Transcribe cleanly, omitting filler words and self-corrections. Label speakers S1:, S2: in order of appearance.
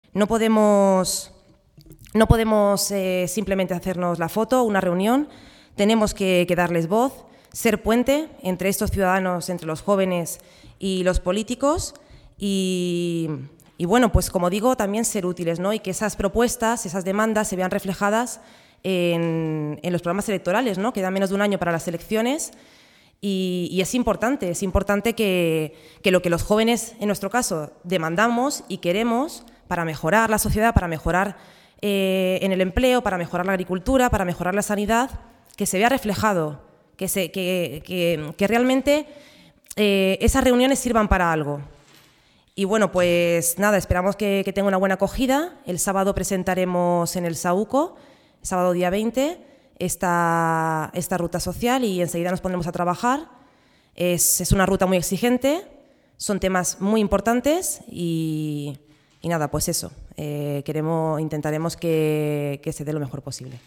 S1: No podemos simplemente hacernos la foto, una reunión, tenemos que darles voz, ser puente entre estos ciudadanos, entre los jóvenes y los políticos y bueno, pues como digo, también ser útiles, ¿no? Y que esas propuestas, esas demandas se vean reflejadas en los programas electorales, ¿no? Queda menos de un año para las elecciones y es importante que lo que los jóvenes, en nuestro caso, demandamos y queremos para mejorar la sociedad, para mejorar en el empleo, para mejorar la agricultura, para mejorar la sanidad, que se vea reflejado, que realmente esas reuniones sirvan para algo. Y bueno, pues nada, esperamos que tenga una buena acogida. El sábado presentaremos en el Saúco, sábado día 20, esta ruta social y enseguida nos pondremos a trabajar. Es una ruta muy exigente, son temas muy importantes y nada, pues eso, intentaremos que se dé lo mejor posible.